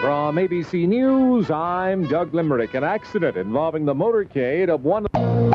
From ABC News, I'm Doug Limerick. An accident involving the motorcade of one...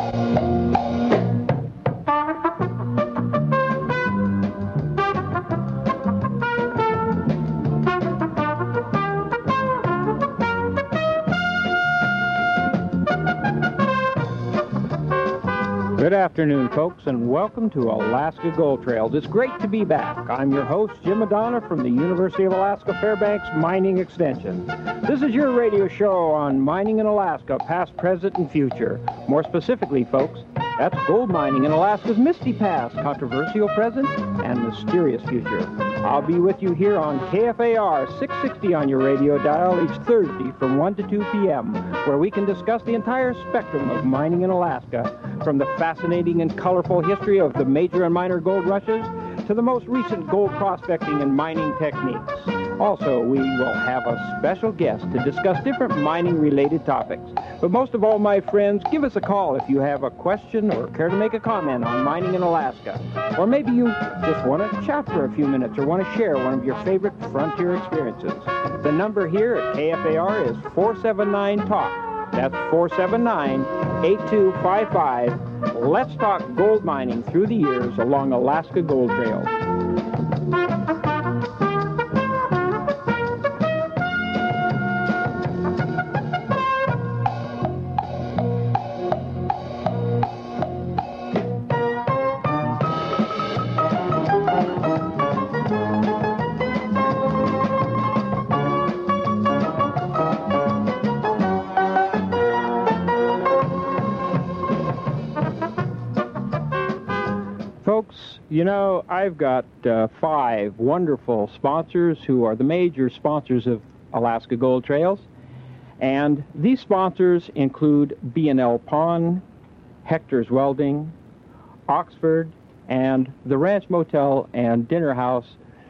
Good afternoon, folks, and welcome to Alaska Gold Trails. It's great to be back. I'm your host, Jim Madonna, from the University of Alaska Fairbanks Mining Extension. This is your radio show on mining in Alaska, past, present, and future. More specifically, folks, that's gold mining in Alaska's misty past, controversial present, and mysterious future. I'll be with you here on KFAR 660 on your radio dial each Thursday from 1 to 2 p.m., where we can discuss the entire spectrum of mining in Alaska, from the fascinating and colorful history of the major and minor gold rushes to the most recent gold prospecting and mining techniques. Also, we will have a special guest to discuss different mining-related topics. But most of all, my friends, give us a call if you have a question or care to make a comment on mining in Alaska. Or maybe you just want to chat for a few minutes or want to share one of your favorite frontier experiences. The number here at KFAR is 479-TALK. That's 479-8255. Let's talk gold mining through the years along Alaska Gold Trail. You know, I've got 5 wonderful sponsors who are the major sponsors of Alaska Gold Trails. And these sponsors include B&L Pawn, Hector's Welding, Oxford, and the Ranch Motel and Dinner House,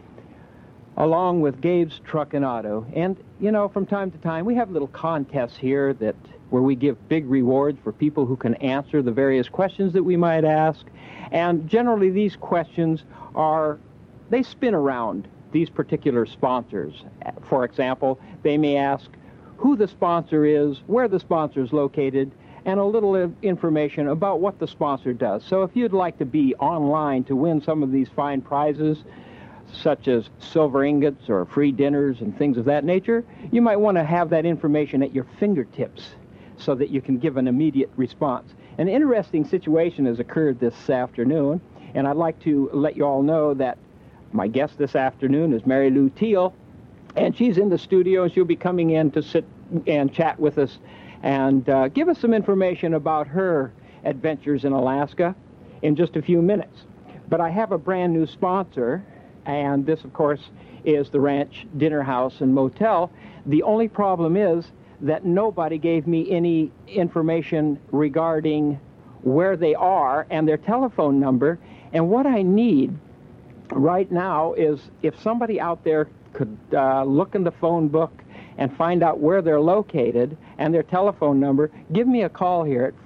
along with Gabe's Truck and Auto. And, you know, from time to time, we have little contests here where we give big rewards for people who can answer the various questions that we might ask. And generally, these questions they spin around these particular sponsors. For example, they may ask who the sponsor is, where the sponsor is located, and a little information about what the sponsor does. So if you'd like to be online to win some of these fine prizes, such as silver ingots or free dinners and things of that nature, you might want to have that information at your fingertips so that you can give an immediate response. An interesting situation has occurred this afternoon, and I'd like to let you all know that my guest this afternoon is Mary Lou Teal, and she's in the studio, and she'll be coming in to sit and chat with us and give us some information about her adventures in Alaska in just a few minutes. But I have a brand new sponsor, and this, of course, is the Ranch Dinner House and Motel. The only problem is that nobody gave me any information regarding where they are and their telephone number. And what I need right now is if somebody out there could look in the phone book and find out where they're located and their telephone number, give me a call here at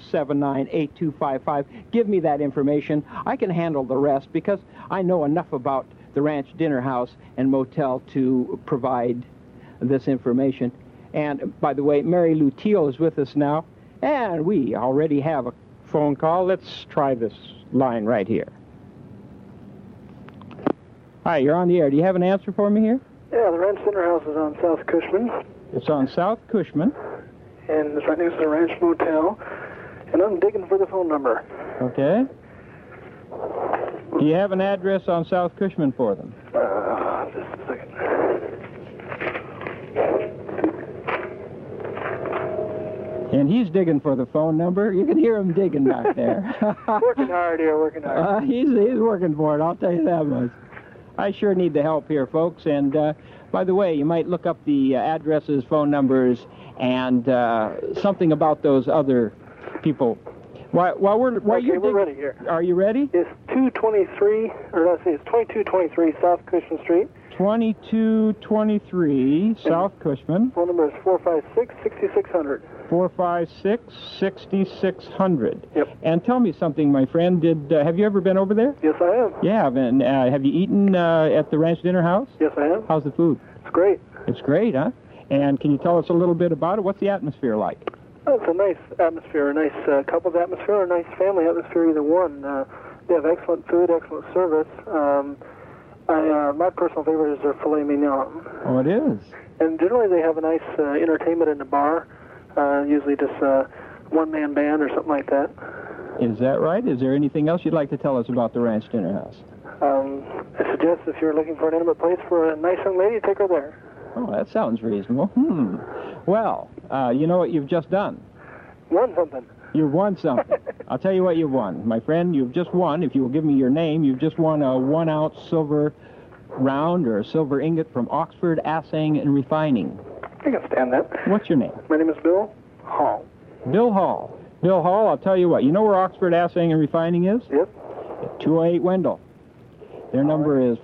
479-8255. Give me that information. I can handle the rest because I know enough about the Ranch Dinner House and Motel to provide this information. And, by the way, Mary Lou Teal is with us now, and we already have a phone call. Let's try this line right here. Hi, you're on the air. Do you have an answer for me here? Yeah, the Ranch Dinner House is on South Cushman. It's on South Cushman. And it's right next to the Ranch Motel. And I'm digging for the phone number. Okay. Do you have an address on South Cushman for them? Just a second. And he's digging for the phone number. You can hear him digging back there. Working hard here, working hard. He's working for it, I'll tell you that much. I sure need the help here, folks. And, by the way, you might look up the addresses, phone numbers, and something about those other people. We're ready here. Are you ready? It's 2223 South Cushman Street. 2223 South Cushman. Phone number is 456-6600. 456-6600. Yep. And tell me something, my friend. Have you ever been over there? Yes, I have. Yeah, and have you eaten at the Ranch Dinner House? Yes, I have. How's the food? It's great. It's great, huh? And can you tell us a little bit about it? What's the atmosphere like? Oh, it's a nice atmosphere, a nice couples atmosphere, or a nice family atmosphere, either one. They have excellent food, excellent service. My personal favorite is their filet mignon. Oh, it is? And generally they have a nice entertainment in the bar, usually just a one-man band or something like that. Is that right? Is there anything else you'd like to tell us about the Ranch Dinner House? I suggest if you're looking for an intimate place for a nice young lady, take her there. Oh, that sounds reasonable. Well, you know what you've just done? Won something. You've won something. I'll tell you what you've won. My friend, you've just won, if you will give me your name, you've just won a 1-ounce silver round or a silver ingot from Oxford Assaying and Refining. I can stand that. What's your name? My name is Bill Hall. Bill Hall. Bill Hall, I'll tell you what. You know where Oxford Assaying and Refining is? Yep. 208 Wendell. Their number is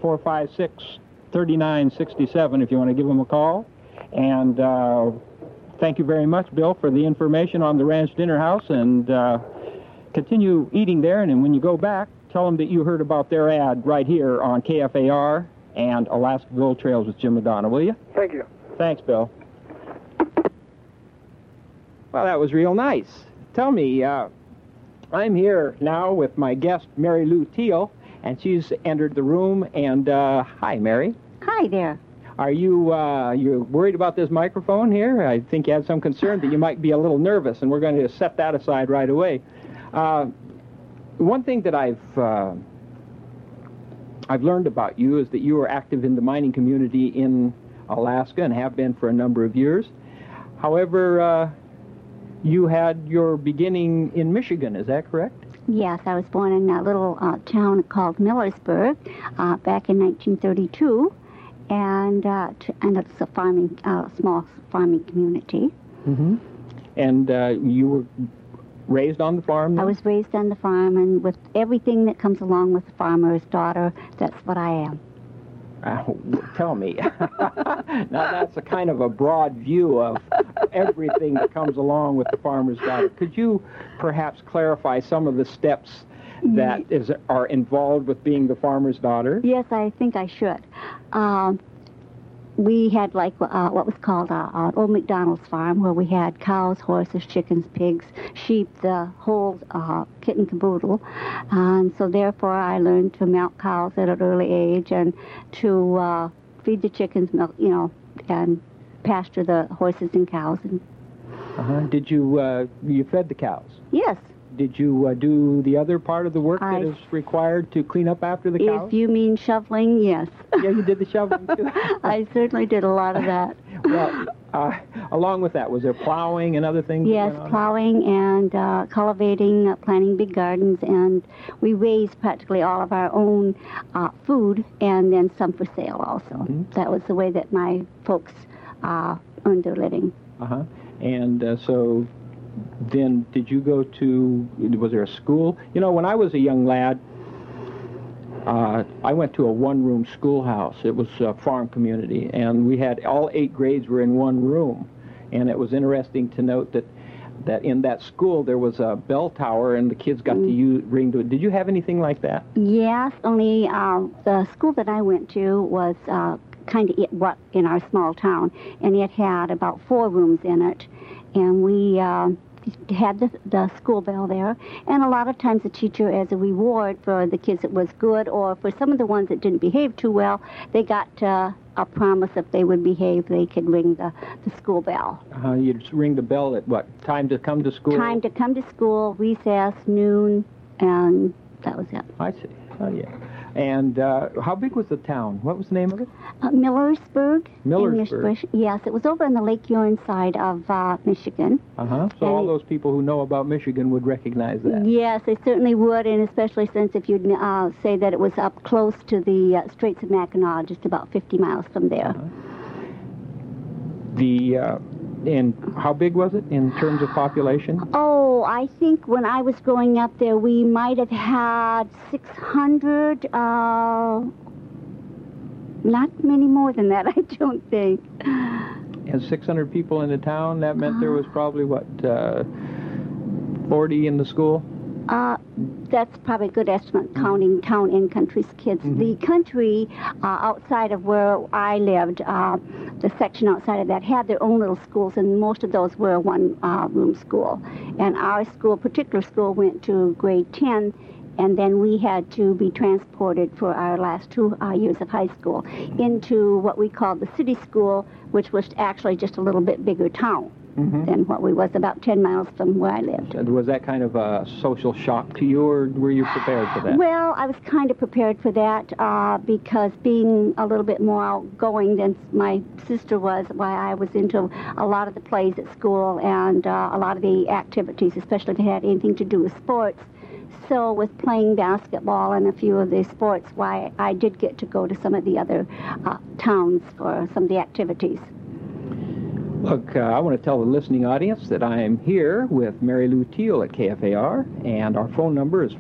456-3967 if you want to give them a call. And thank you very much, Bill, for the information on the Ranch Dinner House. And continue eating there. And when you go back, tell them that you heard about their ad right here on KFAR and Alaska Gold Trails with Jim Madonna, will you? Thank you. Thanks, Bill. Well, that was real nice. Tell me, I'm here now with my guest, Mary Lou Teal, and she's entered the room. And hi, Mary. Hi there. Are you you're worried about this microphone here? I think you had some concern that you might be a little nervous, and we're going to set that aside right away. One thing that I've learned about you is that you are active in the mining community in Alaska and have been for a number of years. However, you had your beginning in Michigan, is that correct? Yes, I was born in a little town called Millersburg back in 1932, and it's a farming, small farming community. Mm-hmm. And you were raised on the farm then? I was raised on the farm, and with everything that comes along with the farmer's daughter, that's what I am. Tell me. Now, that's a kind of a broad view of everything that comes along with the farmer's daughter. Could you perhaps clarify some of the steps that are involved with being the farmer's daughter? Yes, I think I should. We had what was called an old McDonald's farm, where we had cows, horses, chickens, pigs, sheep, the whole kit and caboodle. And so therefore I learned to milk cows at an early age and to feed the chickens, milk, and pasture the horses and cows. And Did you fed the cows? yes. Did you do the other part of the work that is required to clean up after the cows? If you mean shoveling, yes. Yeah, you did the shoveling too? I certainly did a lot of that. Well, along with that, was there plowing and other things? Yes, that went on? plowing and cultivating, planting big gardens, and we raised practically all of our own food and then some for sale also. Mm-hmm. That was the way that my folks earned their living. Uh-huh. And so then did you go to, was there a school? You know, when I was a young lad, I went to a one-room schoolhouse. It was a farm community, and we had all 8 grades were in one room. And it was interesting to note that in that school there was a bell tower, and the kids got to ring to it. Did you have anything like that? Yes, only the school that I went to was kind of in our small town, and it had about 4 rooms in it, and we had the school bell there, and a lot of times the teacher, as a reward for the kids that was good, or for some of the ones that didn't behave too well, they got a promise if they would behave, they could ring the school bell. You'd ring the bell at what? Time to come to school? Time to come to school, recess, noon, and that was it. I see. Oh, yeah. And how big was the town? What was the name of it? Millersburg. Millersburg. Yes, it was over on the Lake Huron side of Michigan. So all those people who know about Michigan would recognize that. Yes, they certainly would, and especially since if you'd say that it was up close to the Straits of Mackinac, just about 50 miles from there. And how big was it in terms of population? Oh, I think when I was growing up there, we might have had 600, not many more than that, I don't think. And 600 people in the town, that meant there was probably, 40 in the school? That's probably a good estimate, counting town and country's kids. The country outside of where I lived, the section outside of that, had their own little schools, and most of those were one-room school. And our school, particular school, went to grade 10, and then we had to be transported for our last 2 years of high school into what we called the city school, which was actually just a little bit bigger town than what we was, about 10 miles from where I lived. And was that kind of a social shock to you, or were you prepared for that? Well, I was kind of prepared for that because being a little bit more outgoing than my sister was, why I was into a lot of the plays at school and a lot of the activities, especially if it had anything to do with sports. So with playing basketball and a few of the sports, why I did get to go to some of the other towns for some of the activities. Look, I want to tell the listening audience that I am here with Mary Lou Teal at KFAR, and our phone number is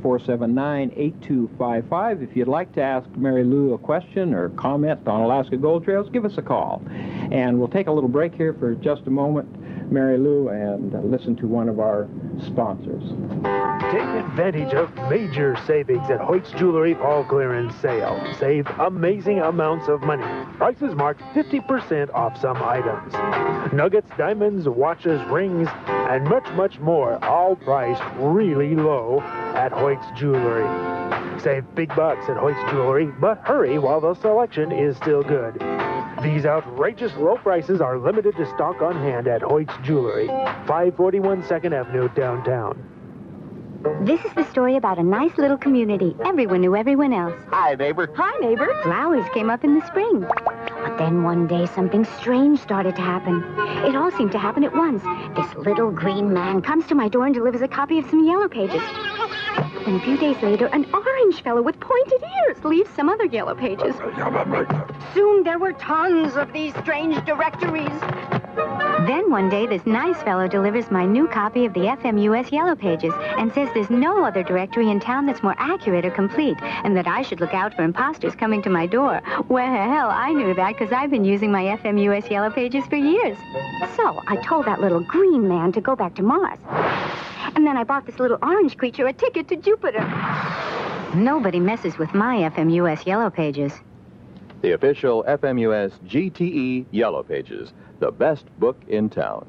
479-8255. If you'd like to ask Mary Lou a question or comment on Alaska Gold Trails, give us a call. And we'll take a little break here for just a moment, Mary Lou, and listen to one of our sponsors. Take advantage of major savings at Hoyt's Jewelry Fall Clearance Sale. Save amazing amounts of money. Prices marked 50% off some items. Nuggets, diamonds, watches, rings, and much, much more, all priced really low at Hoyt's Jewelry. Save big bucks at Hoyt's Jewelry, but hurry while the selection is still good. These outrageous low prices are limited to stock on hand at Hoyt's Jewelry, 541 2nd Avenue, downtown. This is the story about a nice little community. Everyone knew everyone else. Hi, neighbor. Hi, neighbor. Flowers came up in the spring. But then one day, something strange started to happen. It all seemed to happen at once. This little green man comes to my door and delivers a copy of some Yellow Pages. Then a few days later, an orange fellow with pointed ears leaves some other Yellow Pages. Soon there were tons of these strange directories. Then one day, this nice fellow delivers my new copy of the FMUS Yellow Pages and says there's no other directory in town that's more accurate or complete, and that I should look out for imposters coming to my door. Well, I knew that because I've been using my FMUS Yellow Pages for years. So I told that little green man to go back to Mars. And then I bought this little orange creature a ticket to Jupiter. Nobody messes with my FMUS Yellow Pages. The official FMUS GTE Yellow Pages, the best book in town.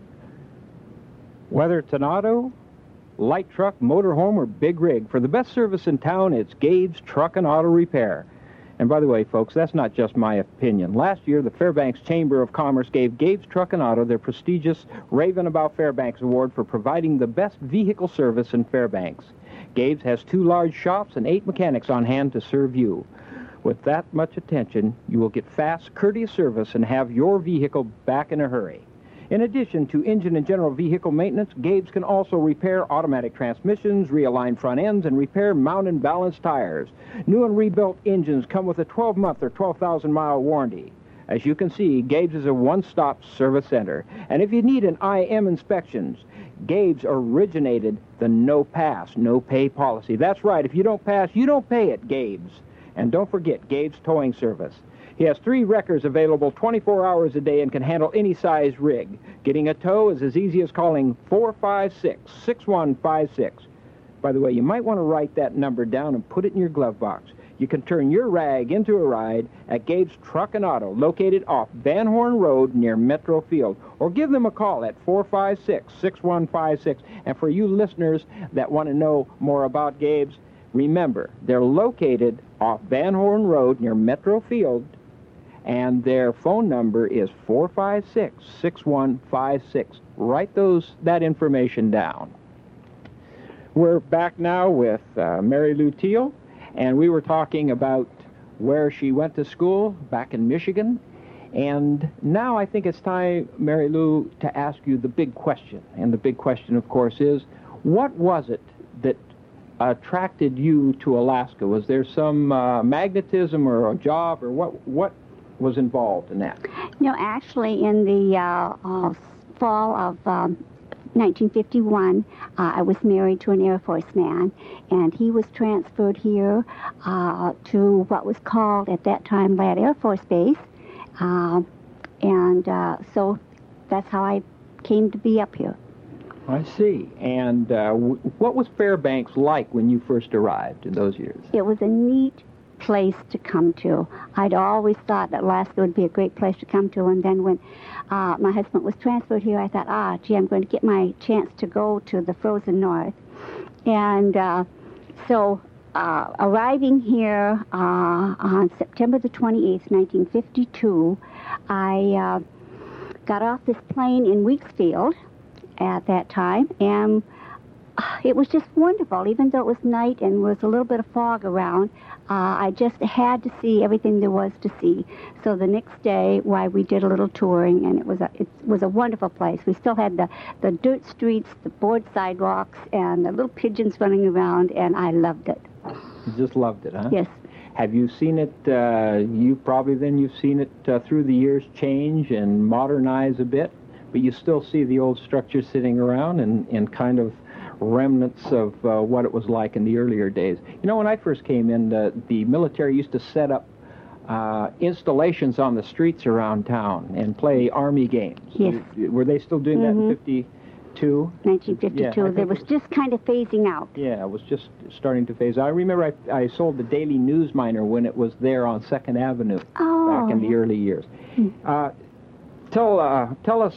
Whether it's an auto, light truck, motorhome, or big rig, for the best service in town, it's Gabe's Truck and Auto Repair. And by the way, folks, that's not just my opinion. Last year, the Fairbanks Chamber of Commerce gave Gabe's Truck and Auto their prestigious Raven About Fairbanks Award for providing the best vehicle service in Fairbanks. Gabe's has 2 large shops and 8 mechanics on hand to serve you. With that much attention, you will get fast, courteous service and have your vehicle back in a hurry. In addition to engine and general vehicle maintenance, Gabe's can also repair automatic transmissions, realign front ends, and repair mount and balance tires. New and rebuilt engines come with a 12-month or 12,000-mile warranty. As you can see, Gabe's is a one-stop service center. And if you need an IM inspections, Gabe's originated the no-pass, no-pay policy. That's right. If you don't pass, you don't pay at Gabe's. And don't forget Gabe's Towing Service. He has 3 wreckers available 24 hours a day and can handle any size rig. Getting a tow is as easy as calling 456-6156. By the way, you might want to write that number down and put it in your glove box. You can turn your rag into a ride at Gabe's Truck and Auto, located off Van Horn Road near Metro Field. Or give them a call at 456-6156. And for you listeners that want to know more about Gabe's, remember, they're located off Van Horn Road near Metro Field, and their phone number is 456-6156. Write that information down. We're back now with Mary Lou Teal, and we were talking about where she went to school back in Michigan. And now I think it's time, Mary Lou, to ask you the big question. And the big question, of course, is what was it that attracted you to Alaska? Was there some magnetism or a job, or what was involved in that? No, actually, in the fall of 1951, I was married to an Air Force man, and he was transferred here to what was called at that time Ladd Air Force Base, so that's how I came to be up here. I see. And what was Fairbanks like when you first arrived in those years? It was a neat place to come to. I'd always thought that Alaska would be a great place to come to, and then when my husband was transferred here, I thought, gee, I'm going to get my chance to go to the frozen north. And so arriving here on September the 28th, 1952, I got off this plane in Weeksfield at that time, and it was just wonderful. Even though it was night and was a little bit of fog around, I just had to see everything there was to see. So the next day, we did a little touring, and it was a wonderful place. We still had the dirt streets, the board sidewalks, and the little pigeons running around, and I loved it. You just loved it, huh? Yes. Have you seen it, you've seen it through the years change and modernize a bit, but you still see the old structure sitting around and kind of remnants of what it was like in the earlier days. You know, when I first came in, the military used to set up installations on the streets around town and play Army games. Yes. Were they still doing that in 52? 1952. Yeah, It was just kind of phasing out. Yeah, it was just starting to phase out. I remember I sold the Daily News Miner when it was there on 2nd Avenue back in the early years. Tell us,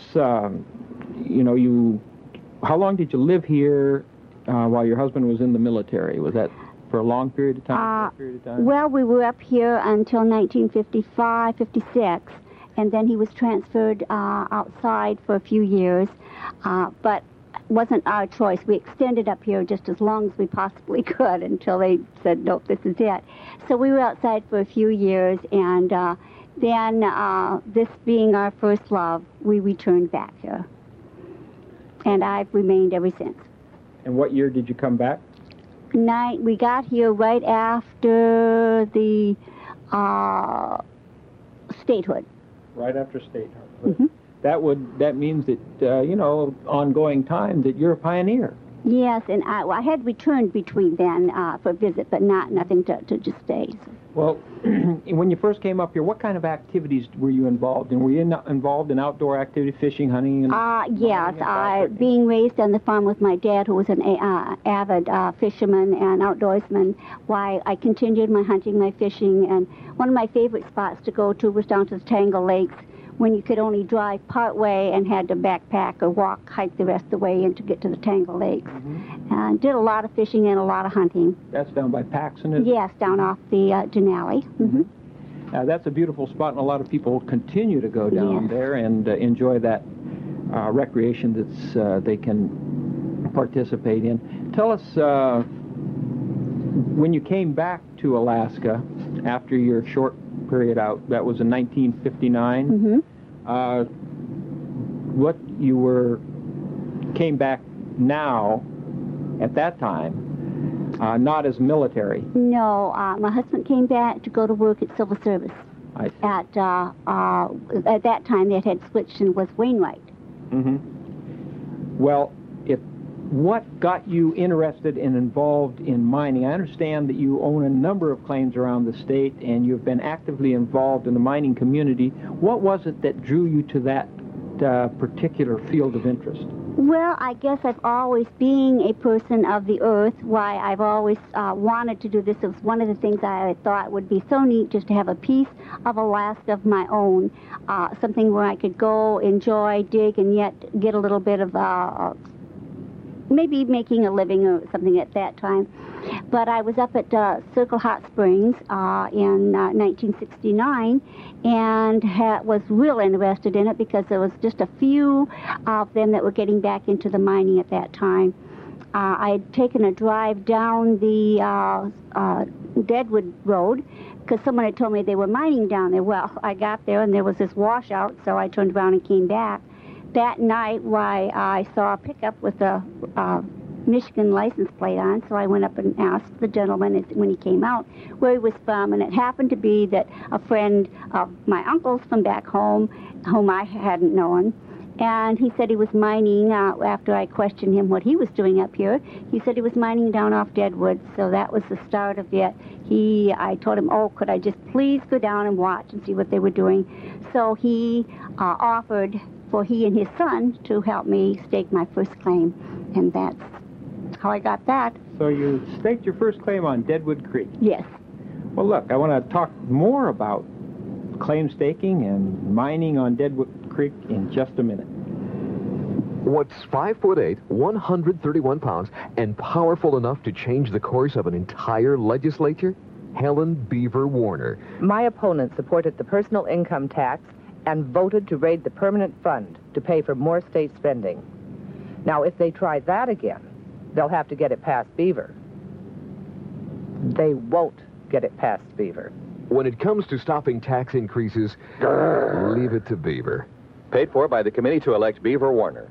how long did you live here while your husband was in the military? Was that for a long period of time? Well, we were up here until 1955, 56, and then he was transferred outside for a few years, but it wasn't our choice. We extended up here just as long as we possibly could until they said, nope, this is it. So we were outside for a few years, and then this being our first love, we returned back here. And I've remained ever since. And what year did you come back? We got here right after the statehood. Right after statehood. Mm-hmm. That means that ongoing time that you're a pioneer. Yes, and I had returned between then for a visit, but nothing to just stay. Well, when you first came up here, what kind of activities were you involved in? Were you involved in outdoor activity, fishing, hunting? Yes, being raised on the farm with my dad, who was an avid fisherman and outdoorsman, I continued my hunting, my fishing, and one of my favorite spots to go to was down to the Tangle Lakes, when you could only drive part way and had to backpack or hike the rest of the way in to get to the Tangle Lakes. Mm-hmm. And did a lot of fishing and a lot of hunting. That's down by Paxson, isn't it? Yes, down off the Denali. Mm-hmm. That's a beautiful spot, and a lot of people continue to go down there and enjoy that recreation that they can participate in. Tell us, when you came back to Alaska after your short period out, that was in 1959. What you came back now at that time, not as military. No, my husband came back to go to work at Civil Service. I see. At that time, it had switched and was Wainwright. Well, what got you interested and involved in mining? I understand that you own a number of claims around the state, and you've been actively involved in the mining community. What was it that drew you to that particular field of interest? Well, I guess I've always, being a person of the earth, I've always wanted to do this. It was one of the things I thought would be so neat, just to have a piece of Alaska of my own, something where I could go, enjoy, dig, and yet get a little bit of maybe making a living or something at that time. But I was up at Circle Hot Springs in 1969 and was real interested in it because there was just a few of them that were getting back into the mining at that time. I had taken a drive down the Deadwood Road because someone had told me they were mining down there. Well, I got there and there was this washout, so I turned around and came back. That night, I saw a pickup with a Michigan license plate on, so I went up and asked the gentleman when he came out where he was from, and it happened to be that a friend of my uncle's from back home, whom I hadn't known, and he said he was mining. After I questioned him what he was doing up here, he said he was mining down off Deadwood, so that was the start of it. I told him, could I just please go down and watch and see what they were doing? So he offered for he and his son to help me stake my first claim. And that's how I got that. So you staked your first claim on Deadwood Creek. Yes. Well, look, I want to talk more about claim staking and mining on Deadwood Creek in just a minute. What's 5'8", 131 pounds, and powerful enough to change the course of an entire legislature? Helen Beaver Warner. My opponent supported the personal income tax and voted to raid the permanent fund to pay for more state spending. Now, if they try that again, they'll have to get it past Beaver. They won't get it past Beaver. When it comes to stopping tax increases, leave it to Beaver. Paid for by the committee to elect Beaver Warner.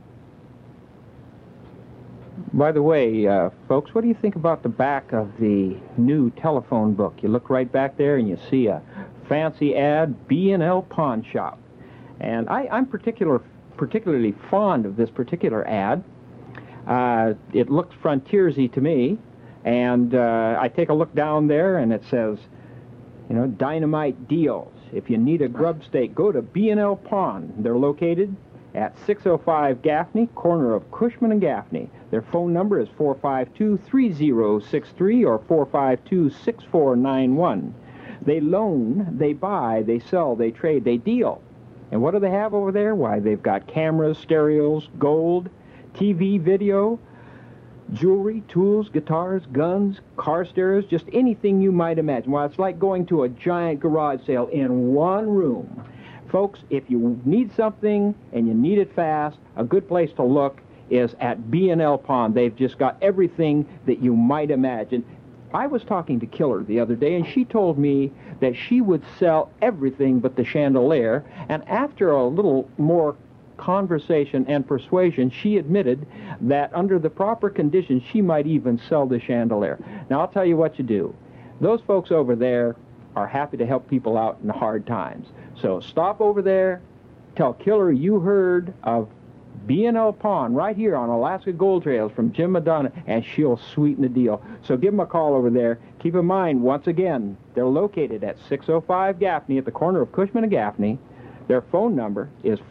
By the way, folks, what do you think about the back of the new telephone book? You look right back there and you see a fancy ad, B&L Pawn Shop. And I'm particularly fond of this particular ad. It looks frontiersy to me. And I take a look down there and it says, you know, dynamite deals. If you need a grub stake, go to B&L Pawn. They're located at 605 Gaffney, corner of Cushman and Gaffney. Their phone number is 452-3063 or 452-6491. They loan, they buy, they sell, they trade, they deal. And what do they have over there? Why, they've got cameras, stereos, gold, TV, video, jewelry, tools, guitars, guns, car stereos, just anything you might imagine. Well, it's like going to a giant garage sale in one room. Folks, if you need something and you need it fast, a good place to look is at B&L Pawn. They've just got everything that you might imagine. I was talking to Killer the other day, and she told me that she would sell everything but the chandelier, and after a little more conversation and persuasion, she admitted that under the proper conditions, she might even sell the chandelier. Now, I'll tell you what you do. Those folks over there are happy to help people out in hard times. So stop over there, tell Killer you heard of B&L Pawn right here on Alaska Gold Trails from Jim Madonna, and she'll sweeten the deal. So give them a call over there. Keep in mind, once again, they're located at 605 Gaffney at the corner of Cushman and Gaffney. Their phone number is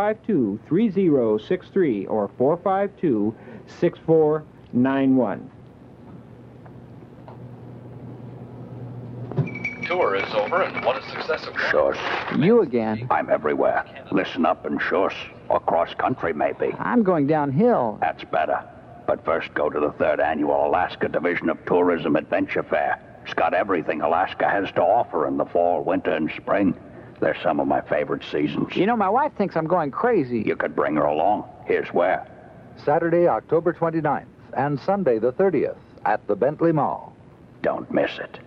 452-3063 or 452-6491. Tour is over, and what a success it was. Shush. You again. I'm everywhere. Listen up and shush. Or cross country, maybe. I'm going downhill. That's better. But first, go to the 3rd Annual Alaska Division of Tourism Adventure Fair. It's got everything Alaska has to offer in the fall, winter, and spring. They're some of my favorite seasons. You know, my wife thinks I'm going crazy. You could bring her along. Here's where. Saturday, October 29th, and Sunday, the 30th, at the Bentley Mall. Don't miss it.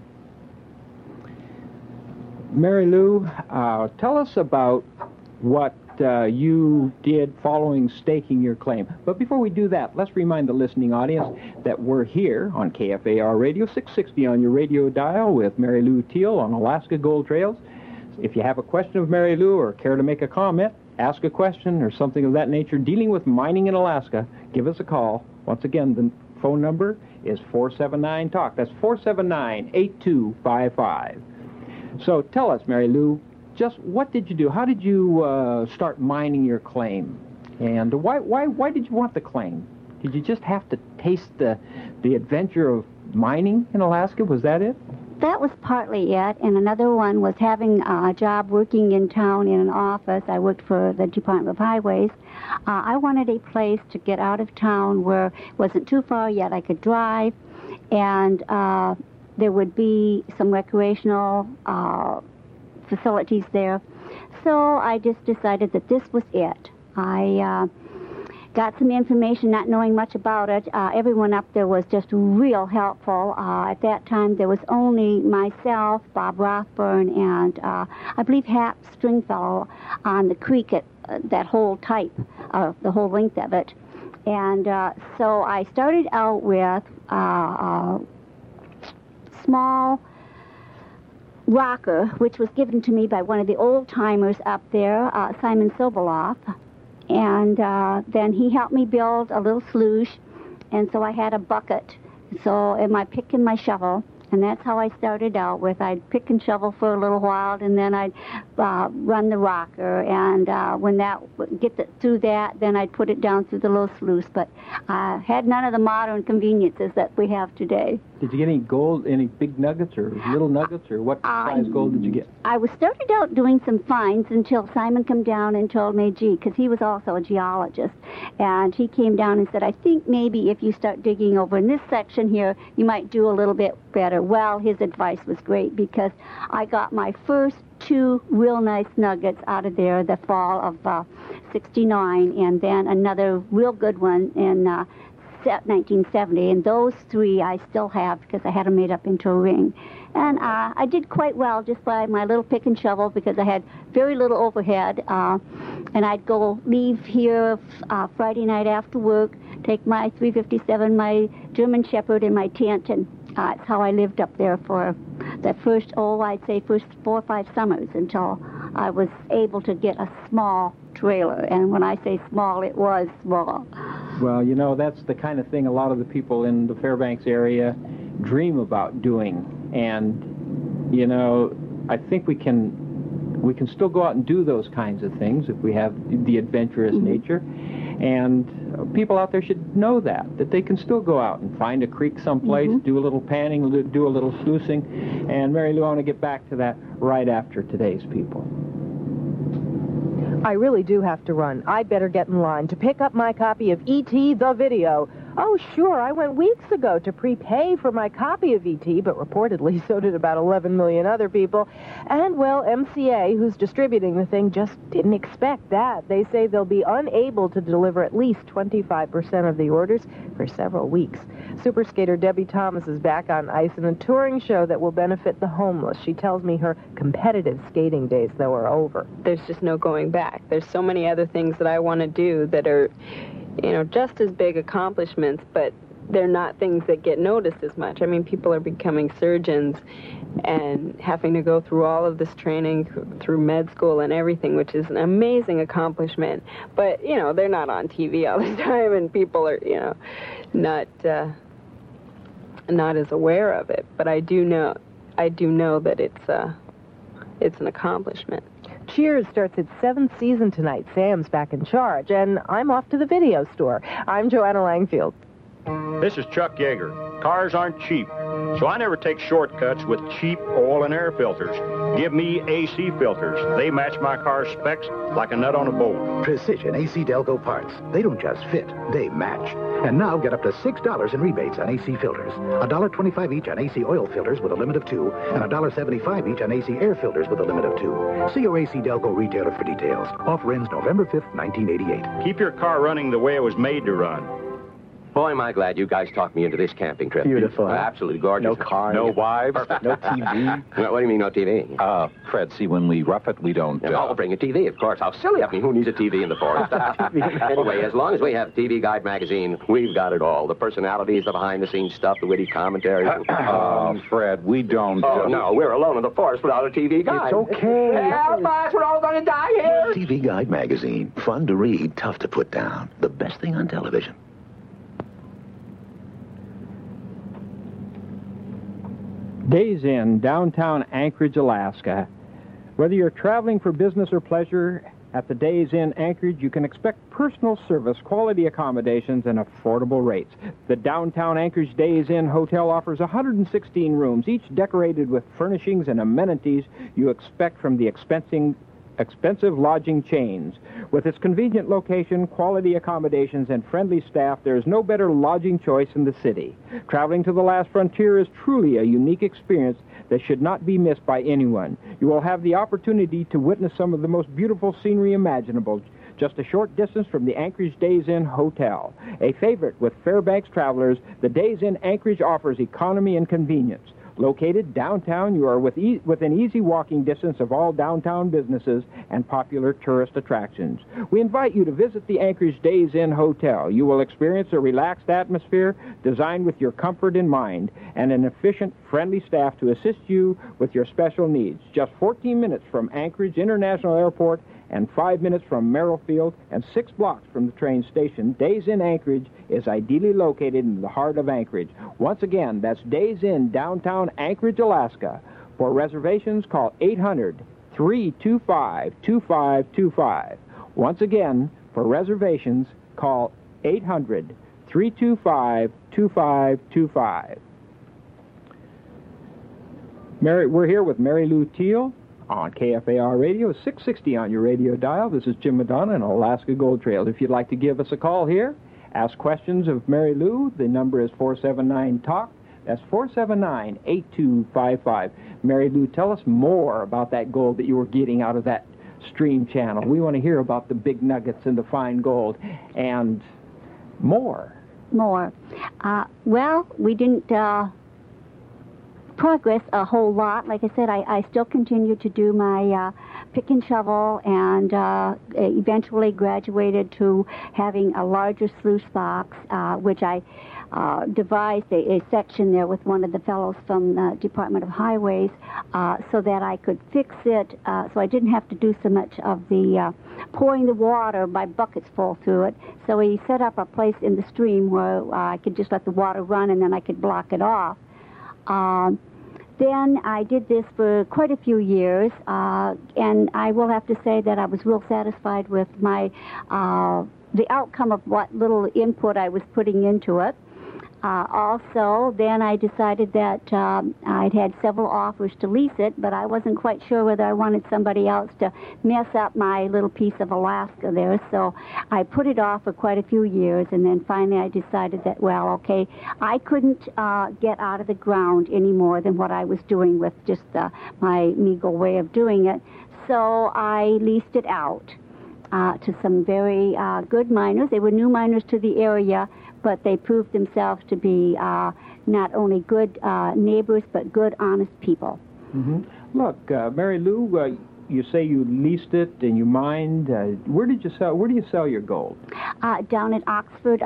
Mary Lou, tell us about what you did following staking your claim. But before we do that, let's remind the listening audience that we're here on KFAR Radio 660 on your radio dial with Mary Lou Teal on Alaska Gold Trails. If you have a question of Mary Lou or care to make a comment, ask a question or something of that nature dealing with mining in Alaska, give us a call. Once again, the phone number is 479-TALK. That's 479-8255. So tell us, Mary Lou, just what did you do? How did you start mining your claim? And why did you want the claim? Did you just have to taste the adventure of mining in Alaska? Was that it? That was partly it, and another one was having a job working in town in an office. I worked for the Department of Highways. I wanted a place to get out of town where it wasn't too far yet I could drive, and there would be some recreational facilities there. So I just decided that this was it. I got some information, not knowing much about it. Everyone up there was just real helpful. At that time, there was only myself, Bob Rothburn, and I believe Hap Stringfellow on the creek at that whole type, the whole length of it. And so I started out with a small rocker, which was given to me by one of the old-timers up there, Simon Sobeloff. And then he helped me build a little sluice, and so I had a bucket. So, and my pick and my shovel, And that's how I started out with. I'd pick and shovel for a little while, and then I'd run the rocker. And when that through that, then I'd put it down through the low sluice. But I had none of the modern conveniences that we have today. Did you get any gold, any big nuggets or little nuggets, or what size gold did you get? I was started out doing some finds until Simon came down and told me, gee, because he was also a geologist, and he came down and said, I think maybe if you start digging over in this section here, you might do a little bit better. Well, his advice was great, because I got my first 2 real nice nuggets out of there the fall of '69, and then another real good one in 1970, and those 3 I still have because I had them made up into a ring. And I did quite well just by my little pick and shovel, because I had very little overhead. And I'd leave here Friday night after work, take my 357, my German Shepherd, and my tent, and that's how I lived up there for the first 4 or 5 summers until I was able to get a small trailer. And when I say small, it was small. Well, you know, that's the kind of thing a lot of the people in the Fairbanks area dream about doing. And, you know, I think we can still go out and do those kinds of things if we have the adventurous nature. And people out there should know that they can still go out and find a creek someplace, do a little panning, do a little sluicing. And Mary Lou, I want to get back to that right after today's people. I really do have to run. I'd better get in line to pick up my copy of E.T. the Video. Oh, sure, I went weeks ago to prepay for my copy of E.T., but reportedly so did about 11 million other people. And, well, MCA, who's distributing the thing, just didn't expect that. They say they'll be unable to deliver at least 25% of the orders for several weeks. Super skater Debbie Thomas is back on ice in a touring show that will benefit the homeless. She tells me her competitive skating days, though, are over. There's just no going back. There's so many other things that I want to do that are, you know, just as big accomplishments, but they're not things that get noticed as much. I mean, people are becoming surgeons and having to go through all of this training through med school and everything, which is an amazing accomplishment. But, you know, they're not on TV all the time, and people are, you know, not as aware of it. But I do know that it's an accomplishment. Cheers starts its 7th season tonight. Sam's back in charge, and I'm off to the video store. I'm Joanna Langfield. This is Chuck Yeager. Cars aren't cheap, so I never take shortcuts with cheap oil and air filters. Give me AC filters. They match my car's specs like a nut on a bolt. Precision AC Delco parts. They don't just fit, they match. And now get up to $6 in rebates on AC filters. $1.25 each on AC oil filters with a limit of 2, and $1.75 each on AC air filters with a limit of 2. See your AC Delco retailer for details. Offer ends November 5th, 1988. Keep your car running the way it was made to run. Boy, am I glad you guys talked me into this camping trip. Beautiful. Absolutely gorgeous. No cars. No wives. No TV. What do you mean, no TV? Fred, see, when we rough it, we don't... I'll bring a TV, of course. How silly. I mean, who needs a TV in the forest? Anyway, as long as we have TV Guide magazine, we've got it all. The personalities, the behind-the-scenes stuff, the witty commentary. Fred, we don't... Oh, no, we're alone in the forest without a TV Guide. It's okay. Help us, we're all going to die here. TV Guide magazine. Fun to read, tough to put down. The best thing on television. Days Inn, downtown Anchorage, Alaska. Whether you're traveling for business or pleasure, at the Days Inn Anchorage, you can expect personal service, quality accommodations, and affordable rates. The downtown Anchorage Days Inn Hotel offers 116 rooms, each decorated with furnishings and amenities you expect from the expensive lodging chains. With its convenient location, quality accommodations, and friendly staff, there is no better lodging choice in the city. Traveling to the last frontier is truly a unique experience that should not be missed by anyone. You will have the opportunity to witness some of the most beautiful scenery imaginable, just a short distance from the Anchorage Days Inn Hotel. A favorite with Fairbanks travelers, the Days Inn Anchorage offers economy and convenience. Located downtown, you are within easy walking distance of all downtown businesses and popular tourist attractions. We invite you to visit the Anchorage Days Inn Hotel. You will experience a relaxed atmosphere designed with your comfort in mind and an efficient, friendly staff to assist you with your special needs. Just 14 minutes from Anchorage International Airport and 5 minutes from Merrifield and 6 blocks from the train station, Days Inn Anchorage is ideally located in the heart of Anchorage. Once again, that's Days Inn, downtown Anchorage, Alaska. For reservations, call 800-325-2525. Once again, for reservations, call 800-325-2525. We're here with Mary Lou Teal on KFAR Radio, 660 on your radio dial. This is Jim Madonna and Alaska Gold Trails. If you'd like to give us a call here, ask questions of Mary Lou, the number is 479-TALK. That's 479-8255. Mary Lou, tell us more about that gold that you were getting out of that stream channel. We want to hear about the big nuggets and the fine gold and more. Well, we didn't progress a whole lot. Like I said, I still continue to do my pick and shovel, and eventually graduated to having a larger sluice box, which I devised a section there with one of the fellows from the Department of Highways so that I could fix it, so I didn't have to do so much of the pouring the water by buckets full through it. So he set up a place in the stream where I could just let the water run and then I could block it off. Then I did this for quite a few years, and I will have to say that I was real satisfied with my the outcome of what little input I was putting into it. Also, then I decided that I'd had several offers to lease it, but I wasn't quite sure whether I wanted somebody else to mess up my little piece of Alaska there. So I put it off for quite a few years, and then finally I decided that, well, okay, I couldn't get out of the ground any more than what I was doing with just my meager way of doing it. So I leased it out to some very good miners. They were new miners to the area, but they proved themselves to be not only good neighbors, but good, honest people. Mm-hmm. Look, Mary Lou, you say you leased it and you mined. Where do you sell your gold? Down at Oxford,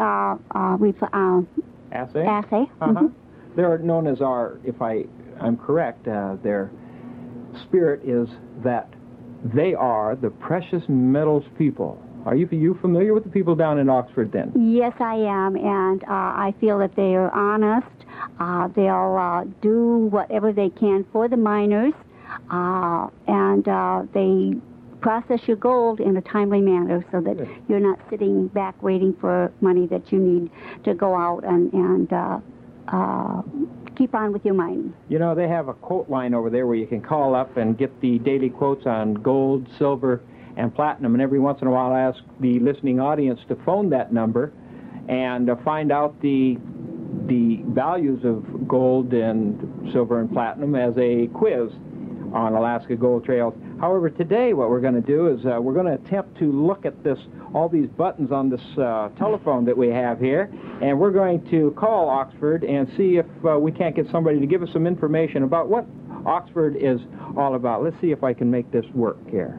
Assay? Assay. Mm-hmm. They're known as if I'm correct, their spirit is that they are the precious metals people. Are you familiar with the people down in Oxford then? Yes, I am, and I feel that they are honest. They'll do whatever they can for the miners, and they process your gold in a timely manner so that you're not sitting back waiting for money that you need to go out and keep on with your mining. You know, they have a quote line over there where you can call up and get the daily quotes on gold, silver, and platinum, and every once in a while I ask the listening audience to phone that number and find out the values of gold and silver and platinum as a quiz on Alaska Gold Trails. However, today what we're going to do is we're going to attempt to look at all these buttons on this telephone that we have here, and we're going to call Oxford and see if we can't get somebody to give us some information about what Oxford is all about. Let's see if I can make this work here.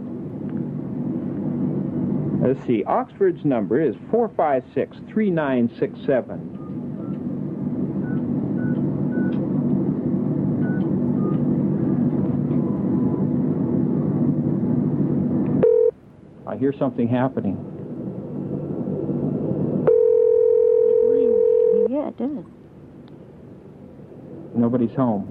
Let's see, Oxford's number is 456-3967. I hear something happening. Yeah, it does. Nobody's home.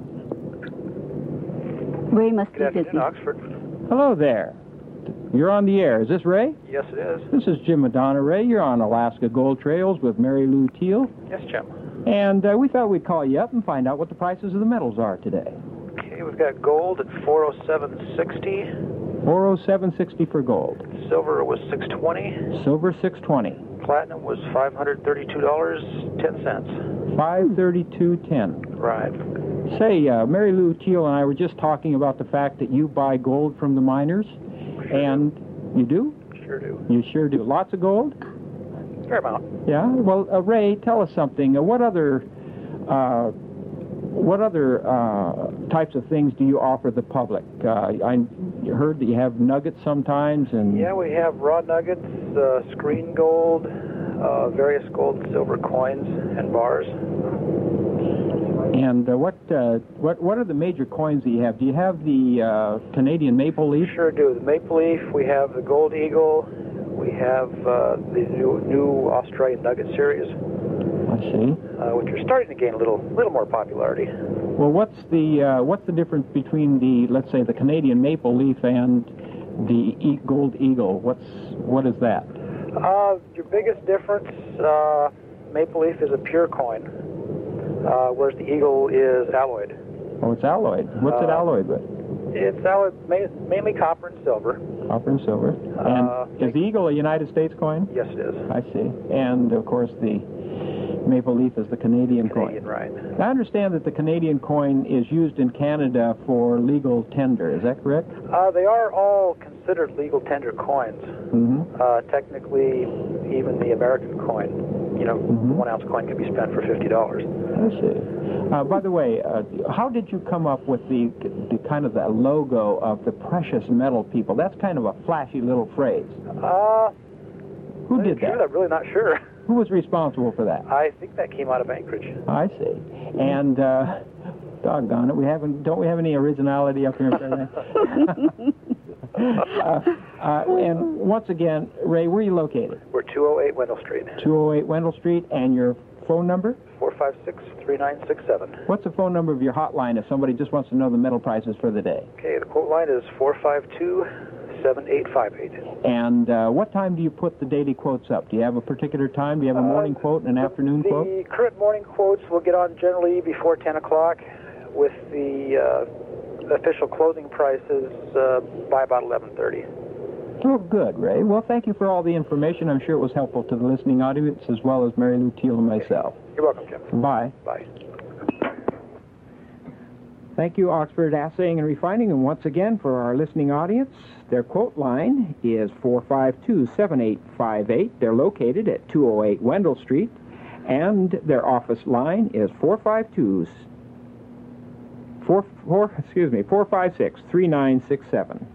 Ray must be busy. Good afternoon, Oxford. Hello there. You're on the air. Is this Ray? Yes, it is. This is Jim Madonna. Ray, you're on Alaska Gold Trails with Mary Lou Teal. Yes, Jim. And we thought we'd call you up and find out what the prices of the metals are today. Okay, we've got gold at $407.60. $407.60 for gold. Silver was $620. Silver $620. Platinum was $532.10. $532.10. Right. Say, Mary Lou Teal and I were just talking about the fact that you buy gold from the miners. And you do? Sure do. You sure do. Lots of gold? Fair amount. Yeah? Well, Ray, tell us something. What other types of things do you offer the public? I heard that you have nuggets sometimes. And yeah, we have raw nuggets, screen gold, various gold and silver coins and bars. And what are the major coins that you have? Do you have the Canadian Maple Leaf? Sure do. The Maple Leaf, we have the Gold Eagle, we have the new Australian Nugget series. I see. Which are starting to gain a little more popularity. Well, what's the difference between the, let's say, the Canadian Maple Leaf and the Gold Eagle? What is that? Your biggest difference, Maple Leaf is a pure coin, whereas the Eagle is alloyed. Oh, it's alloyed. What's it alloyed with? It's alloyed mainly copper and silver. Copper and silver. And is the Eagle a United States coin? Yes, it is. I see. And, of course, the Maple Leaf is the Canadian coin. Right. I understand that the Canadian coin is used in Canada for legal tender. Is that correct? They are all considered legal tender coins. Mm-hmm. Technically, even the American coin, the 1 ounce coin can be spent for $50. I see. By the way, how did you come up with the kind of the logo of the precious metal people? That's kind of a flashy little phrase. Who did that? I'm really not sure. Who was responsible for that? I think that came out of Anchorage. I see. And doggone it, don't we have any originality up here in Fairbanks? And once again, Ray, where are you located? We're 208 Wendell Street. 208 Wendell Street, and your phone number? 456-3967. What's the phone number of your hotline if somebody just wants to know the metal prices for the day? Okay, the quote line is 452-7858. And what time do you put the daily quotes up? Do you have a particular time? Do you have a morning quote and an afternoon quote? The current morning quotes will get on generally before 10 o'clock, with the official closing prices by about 11:30. Oh, good, Ray. Well, thank you for all the information. I'm sure it was helpful to the listening audience as well as Mary Lou Teal and myself. You're welcome, Jim. Bye. Bye. Thank you, Oxford Assaying and Refining. And once again, for our listening audience, their quote line is 452-7858. They're located at 208 Wendell Street, and their office line is 456-3967.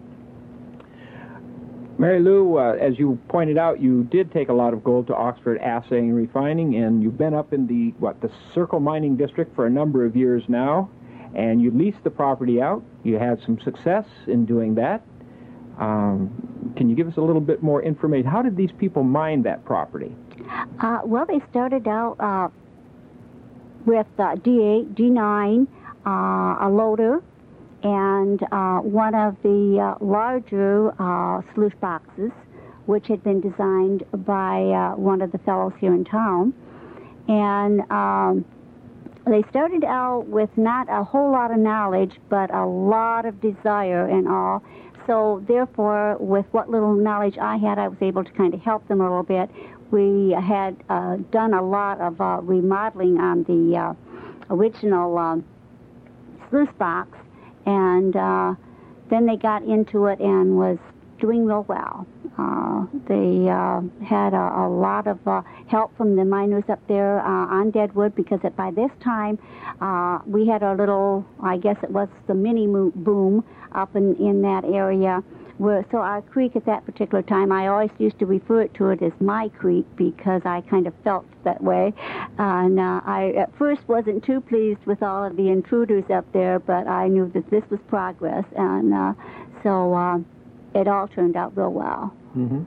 Mary Lou, as you pointed out, you did take a lot of gold to Oxford Assaying and Refining, and you've been up in the Circle Mining District for a number of years now, and you leased the property out. You had some success in doing that. Can you give us a little bit more information? How did these people mine that property? Well, they started out with D8, D9, a loader, and one of the larger sluice boxes, which had been designed by one of the fellows here in town. And they started out with not a whole lot of knowledge, but a lot of desire and all. So therefore, with what little knowledge I had, I was able to kind of help them a little bit. We had done a lot of remodeling on the original sluice box, and then they got into it and was doing real well. They had a lot of help from the miners up there on Deadwood, because by this time we had a little, I guess it was the mini boom up in that area. So our creek at that particular time, I always used to refer to it as my creek, because I kind of felt that way. And I at first wasn't too pleased with all of the intruders up there, but I knew that this was progress, and so it all turned out real well. Mm-hmm.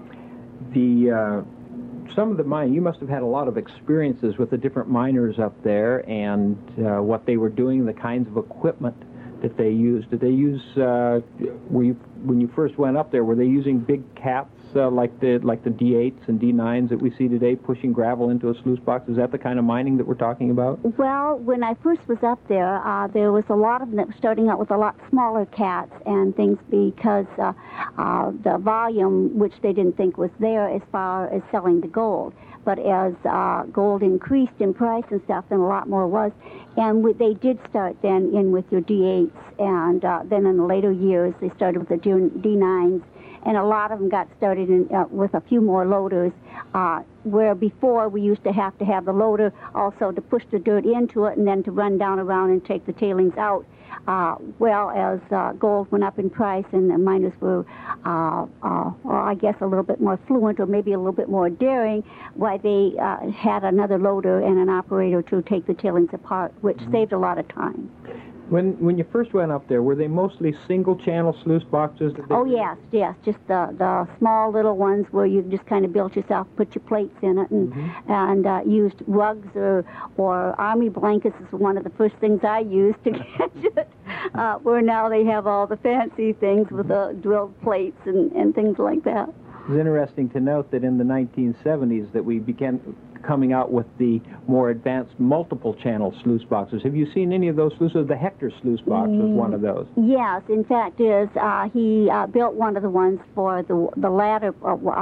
Some of the mining, you must have had a lot of experiences with the different miners up there, and what they were doing, the kinds of equipment that they used. Did they use, when you first went up there, were they using big cats like the D8s and D9s that we see today, pushing gravel into a sluice box? Is that the kind of mining that we're talking about? Well, when I first was up there, there was a lot of them starting out with a lot smaller cats and things, because the volume, which they didn't think was there as far as selling the gold. But as gold increased in price and stuff, then a lot more was. And they did start then in with your D8s, and then in the later years, they started with the D9s. and a lot of them got started with a few more loaders, where before we used to have the loader also to push the dirt into it and then to run down around and take the tailings out. Well, as gold went up in price and the miners were, well, I guess a little bit more fluent or maybe a little bit more daring, why they had another loader and an operator to take the tailings apart, which saved a lot of time. When you first went up there, were they mostly single-channel sluice boxes? Oh, yes, just the small little ones where you just kind of built yourself, put your plates in it, and used rugs or army blankets is one of the first things I used to catch it, where now they have all the fancy things with the drilled plates and things like that. It's interesting to note that in the 1970s that we began coming out with the more advanced multiple-channel sluice boxes. Have you seen any of those sluices? The Hector sluice box was one of those. Yes, in fact, he built one of the ones for the ladder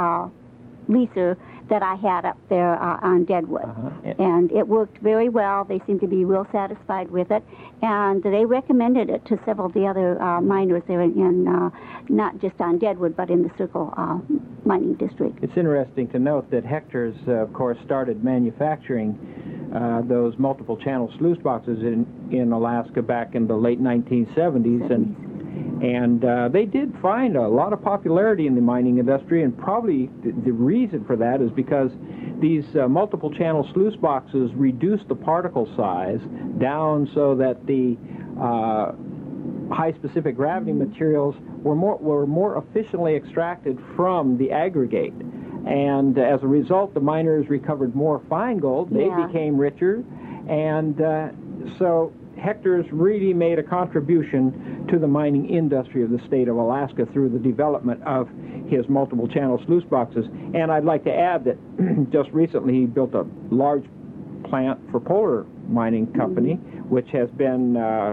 leaser that I had up there on Deadwood. And it worked very well. They seemed to be real satisfied with it. And they recommended it to several of the other miners there in not just on Deadwood, but in the Circle mining district. It's interesting to note that Hector's, of course, started manufacturing those multiple-channel sluice boxes in Alaska back in the late 1970s. And they did find a lot of popularity in the mining industry, and probably the reason for that is because these multiple-channel sluice boxes reduced the particle size down so that the high specific gravity materials were more efficiently extracted from the aggregate. And as a result, the miners recovered more fine gold. They became richer, and so Hector's really made a contribution to the mining industry of the state of Alaska through the development of his multiple-channel sluice boxes. And I'd like to add that just recently he built a large plant for Polar Mining Company, which has been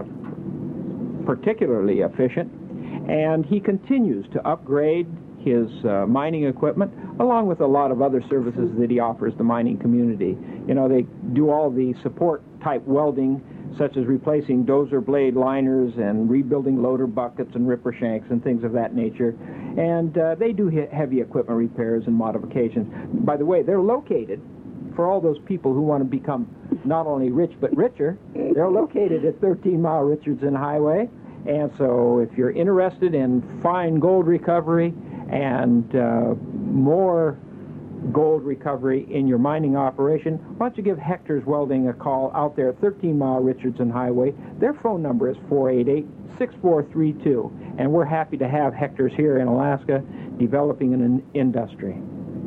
particularly efficient. And he continues to upgrade his mining equipment, along with a lot of other services that he offers the mining community. You know, they do all the support-type welding, such as replacing dozer blade liners and rebuilding loader buckets and ripper shanks and things of that nature. And they do heavy equipment repairs and modifications. By the way, they're located, for all those people who want to become not only rich but richer, they're located at 13 Mile Richardson Highway. And so if you're interested in fine gold recovery and more gold recovery in your mining operation, why don't you give Hector's Welding a call out there at 13 Mile Richardson Highway. Their phone number is 488-6432, and we're happy to have Hector's here in Alaska developing an industry.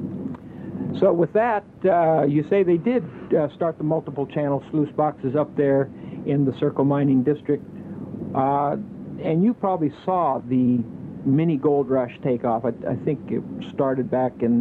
So with that, you say they did start the multiple-channel sluice boxes up there in the Circle Mining District, and you probably saw the mini gold rush take off. I think it started back in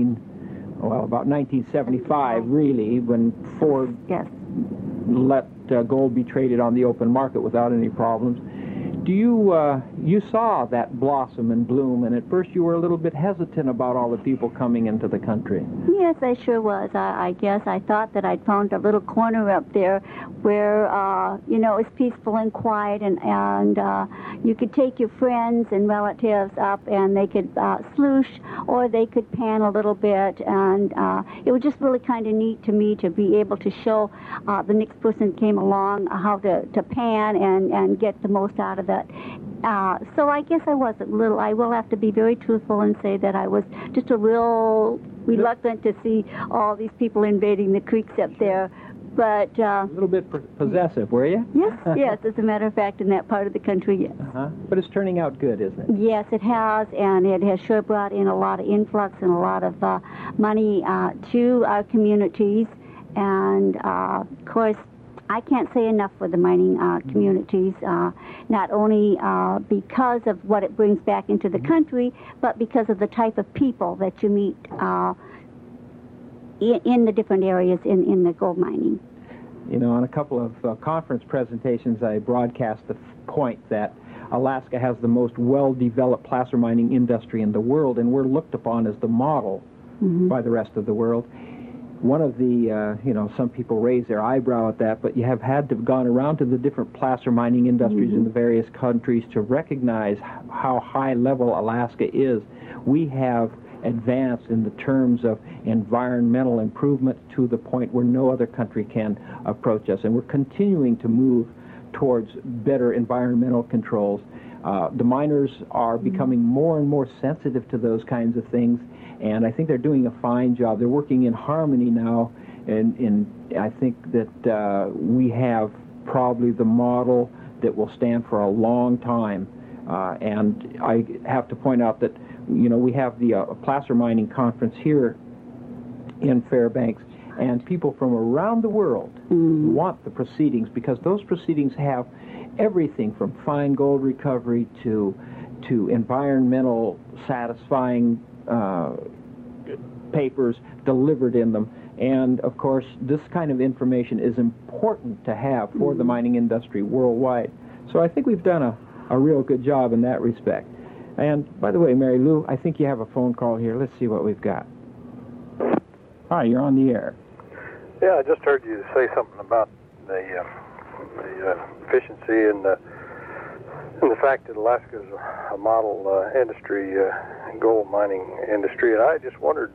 about 1975, really, when Ford let gold be traded on the open market without any problems. Do you saw that blossom and bloom, and at first you were a little bit hesitant about all the people coming into the country? Yes, I sure was. I guess I thought that I'd found a little corner up there where, it was peaceful and quiet, and you could take your friends and relatives up, and they could sloosh, or they could pan a little bit, and it was just really kind of neat to me to be able to show the next person that came along how to pan and get the most out of it. So I guess I was a little, I will have to be very truthful and say that I was just a real reluctant to see all these people invading the creeks up there. But a little bit possessive, were you? Yes, as a matter of fact, in that part of the country, yes. But it's turning out good, isn't it? Yes, it has, and it has sure brought in a lot of influx and a lot of money to our communities. And, of course, I can't say enough for the mining communities, not only because of what it brings back into the country, but because of the type of people that you meet in the different areas in the gold mining. You know, on a couple of conference presentations, I broadcast the point that Alaska has the most well-developed placer mining industry in the world, and we're looked upon as the model by the rest of the world. one of the, some people raise their eyebrow at that, but you have had to have gone around to the different placer mining industries in the various countries to recognize how high level Alaska is. We have advanced in the terms of environmental improvement to the point where no other country can approach us, and we're continuing to move towards better environmental controls. The miners are becoming more and more sensitive to those kinds of things, and I think they're doing a fine job. They're working in harmony now, and I think that we have probably the model that will stand for a long time. And I have to point out that, we have the placer mining conference here in Fairbanks, and people from around the world want the proceedings because those proceedings have everything from fine gold recovery to environmental satisfying papers delivered in them. And, of course, this kind of information is important to have for the mining industry worldwide. So I think we've done a real good job in that respect. And, by the way, Mary Lou, I think you have a phone call here. Let's see what we've got. Hi, you're on the air. Yeah, I just heard you say something about the efficiency and the fact that Alaska is a model industry, gold mining industry, and I just wondered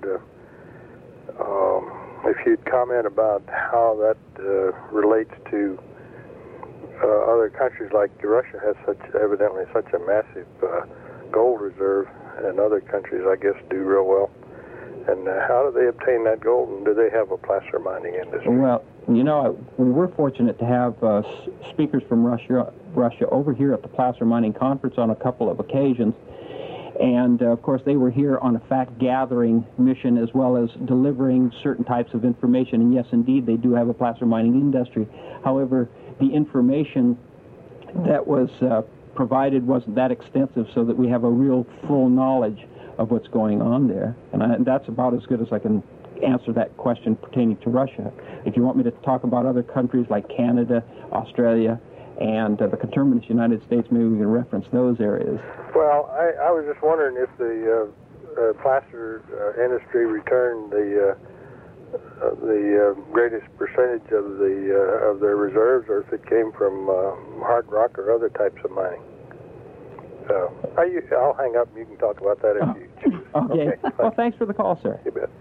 if you'd comment about how that relates to other countries. Like Russia has evidently such a massive gold reserve, and other countries, I guess, do real well. And how do they obtain that gold, and do they have a placer mining industry? Well, we're fortunate to have speakers from Russia over here at the Placer Mining Conference on a couple of occasions. And, of course, they were here on a fact-gathering mission as well as delivering certain types of information. And, yes, indeed, they do have a placer mining industry. However, the information that was provided wasn't that extensive so that we have a real full knowledge of what's going on there. And that's about as good as I can answer that question pertaining to Russia. If you want me to talk about other countries like Canada, Australia, and the conterminous United States, maybe we can reference those areas. Well, I was just wondering if the placer industry returned the greatest percentage of their reserves, or if it came from hard rock or other types of mining. So I'll hang up and you can talk about that if you choose. Okay. Well, thanks for the call, sir. You bet.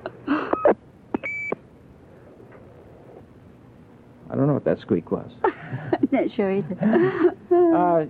I don't know what that squeak was. Not sure either.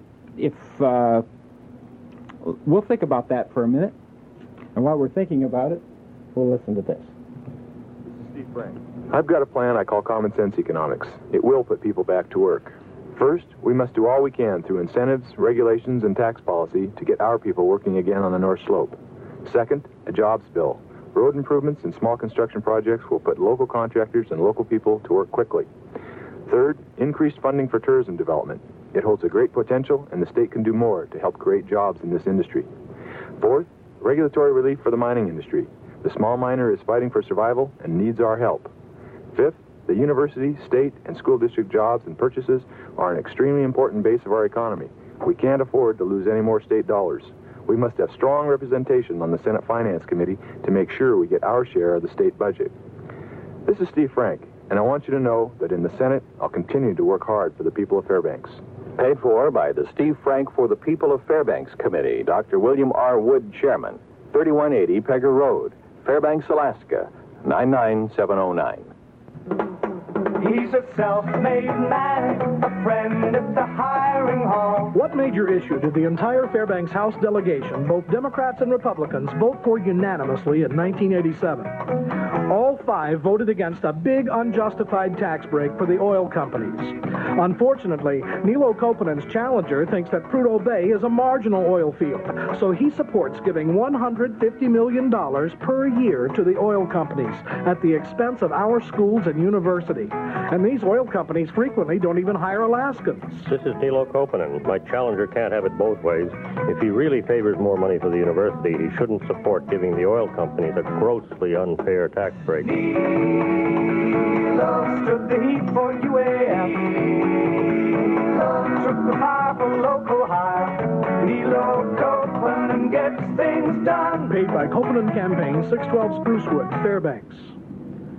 We'll think about that for a minute, and while we're thinking about it, we'll listen to this. This is Steve Frank. I've got a plan I call common sense economics. It will put people back to work. First, we must do all we can through incentives, regulations, and tax policy to get our people working again on the North Slope. Second, a jobs bill. Road improvements and small construction projects will put local contractors and local people to work quickly. Third, increased funding for tourism development. It holds a great potential, and the state can do more to help create jobs in this industry. Fourth, regulatory relief for the mining industry. The small miner is fighting for survival and needs our help. Fifth, the university, state, and school district jobs and purchases are an extremely important base of our economy. We can't afford to lose any more state dollars. We must have strong representation on the Senate Finance Committee to make sure we get our share of the state budget. This is Steve Frank, and I want you to know that in the Senate, I'll continue to work hard for the people of Fairbanks. Paid for by the Steve Frank for the People of Fairbanks Committee, Dr. William R. Wood, Chairman, 3180 Pegger Road, Fairbanks, Alaska, 99709. He's a self-made man, a friend at the hiring hall. What major issue did the entire Fairbanks House delegation, both Democrats and Republicans, vote for unanimously in 1987? All five voted against a big unjustified tax break for the oil companies. Unfortunately, Nilo Kopanen's challenger thinks that Prudhoe Bay is a marginal oil field, so he supports giving $150 million per year to the oil companies at the expense of our schools and university. And these oil companies frequently don't even hire Alaskans. This is Nilo Kopanen. My challenger can't have it both ways. If he really favors more money for the university, he shouldn't support giving the oil companies a grossly unfair tax break. Nilo stood the heat for UAF. Nilo took the power from local hire. Nilo Kopanen gets things done. Paid by Kopanen Campaign, 612 Sprucewood, Fairbanks.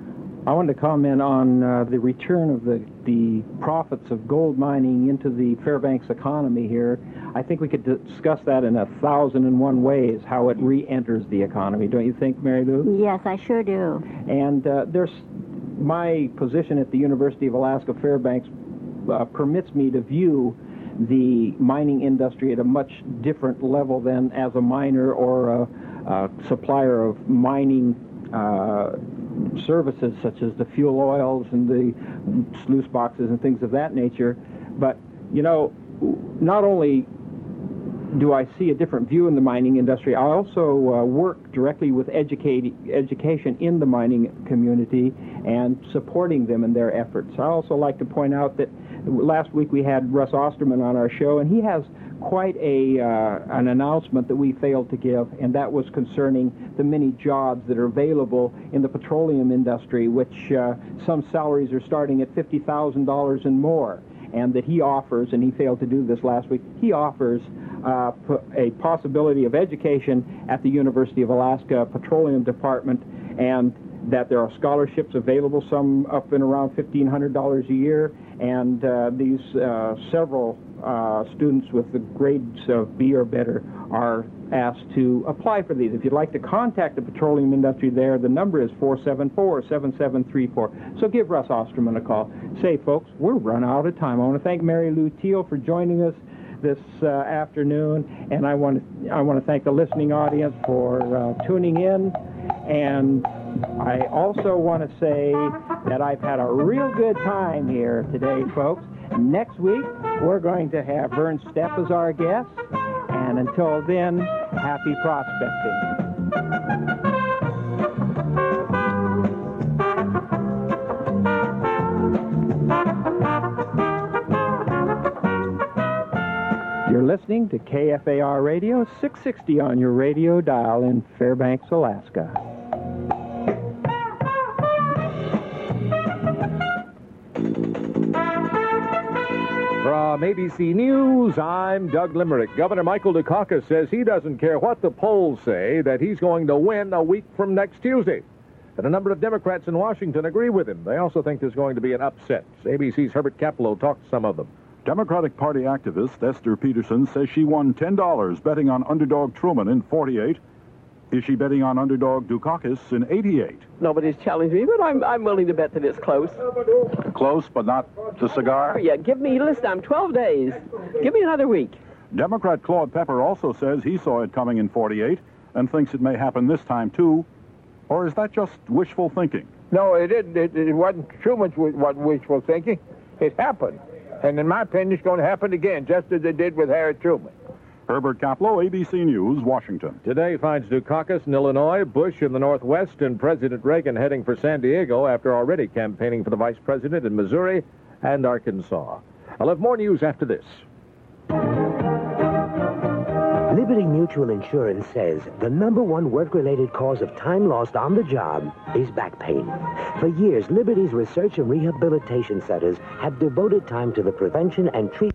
I wanted to comment on the return of the profits of gold mining into the Fairbanks economy here. I think we could discuss that in 1,001 ways, how it re-enters the economy. Don't you think, Mary Lou? Yes, I sure do. And my position at the University of Alaska Fairbanks permits me to view the mining industry at a much different level than as a miner or a supplier of mining services such as the fuel oils and the sluice boxes and things of that nature. But, you know, not only do I see a different view in the mining industry, I also work directly with education in the mining community and supporting them in their efforts. I also like to point out that last week we had Russ Osterman on our show, and he has quite an announcement that we failed to give, and that was concerning the many jobs that are available in the petroleum industry, which some salaries are starting at $50,000 and more, and that he offers, and he failed to do this last week, he offers a possibility of education at the University of Alaska Petroleum Department, and that there are scholarships available, some up and around $1,500 a year, and these several students with the grades of B or better are asked to apply for these. If you'd like to contact the petroleum industry there, the number is 474-7734. So give Russ Osterman a call. Say, folks, we're run out of time. I want to thank Mary Lou Teal for joining us this afternoon, and I want to thank the listening audience for tuning in. And I also want to say that I've had a real good time here today, folks. Next week, we're going to have Vern Stepp as our guest. And until then, happy prospecting. You're listening to KFAR Radio, 660 on your radio dial in Fairbanks, Alaska. From ABC News, I'm Doug Limerick. Governor Michael Dukakis says he doesn't care what the polls say, that he's going to win a week from next Tuesday. And a number of Democrats in Washington agree with him. They also think there's going to be an upset. ABC's Herbert Kaplow talked to some of them. Democratic Party activist Esther Peterson says she won $10 betting on underdog Truman in '48. Is she betting on underdog Dukakis in '88? Nobody's challenged me, but I'm willing to bet that it's close. Close, but not the cigar? Yeah, listen, I'm 12 days. Give me another week. Democrat Claude Pepper also says he saw it coming in '48 and thinks it may happen this time, too. Or is that just wishful thinking? No, it didn't. It wasn't Truman's wishful thinking. It happened. And in my opinion, it's going to happen again, just as it did with Harry Truman. Herbert Kaplow, ABC News, Washington. Today finds Dukakis in Illinois, Bush in the Northwest, and President Reagan heading for San Diego after already campaigning for the vice president in Missouri and Arkansas. I'll have more news after this. Liberty Mutual Insurance says the #1 work-related cause of time lost on the job is back pain. For years, Liberty's research and rehabilitation centers have devoted time to the prevention and treatment